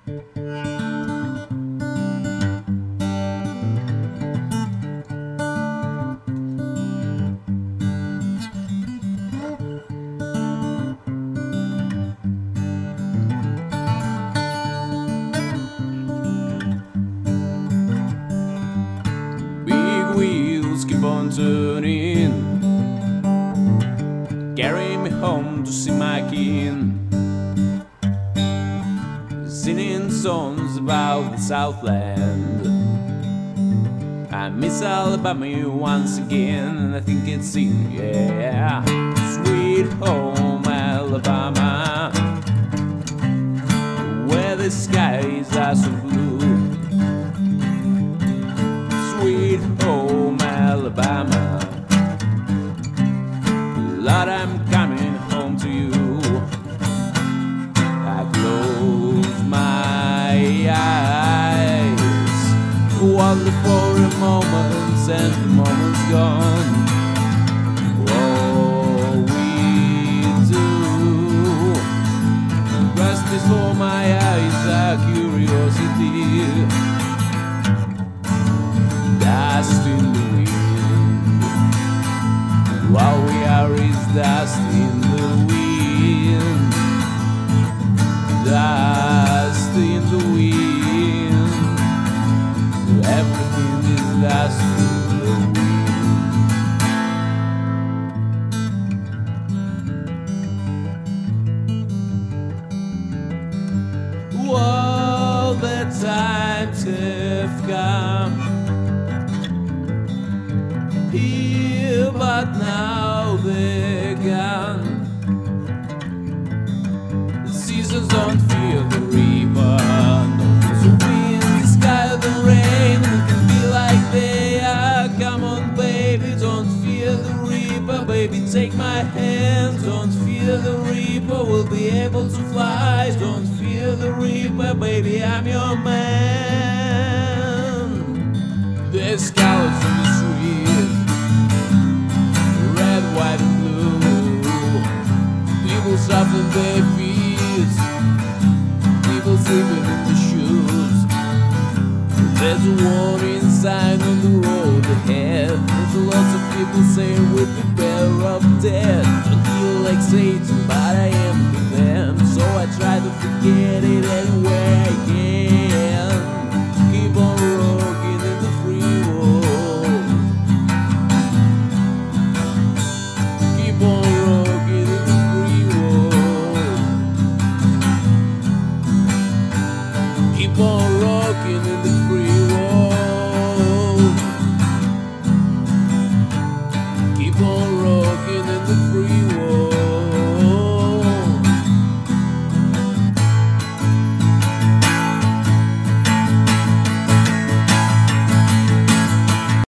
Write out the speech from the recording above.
Wheels keep on turning, carry me home to see my kin, singing songs about the Southland. I miss Alabama once again, and I think it's in, yeah. Sweet home Alabama, where the skies are so blue. Sweet home Alabama, Lord, I'm coming home to you. I close my eyes, wonder for a moment, and the moment's gone. All we do, rest before my eyes, our curiosity. Dust in the wind, all we are is dust in the wind. Dust in the wind, everything is dust in the wind. All the times have come here, but now they're gone. The seasons don't fear the reaper, no fears the wind, the sky, the rain. We can feel like they are. Come on, baby, don't fear the reaper. Baby, take my hand. Don't fear the reaper. We'll be able to fly. Don't fear the reaper, baby, I'm your man. There's cowards in the street, red, white, and blue. People shuffling their feet, people sleeping in the shoes. There's a warning sign on the road ahead. There's lots of people saying we'll be better off dead. Don't feel like Satan, but I am with them, so I try to forget it anyway I can. Keep on rocking in the free world. Keep on rocking in the free world. Keep on rocking in the free world.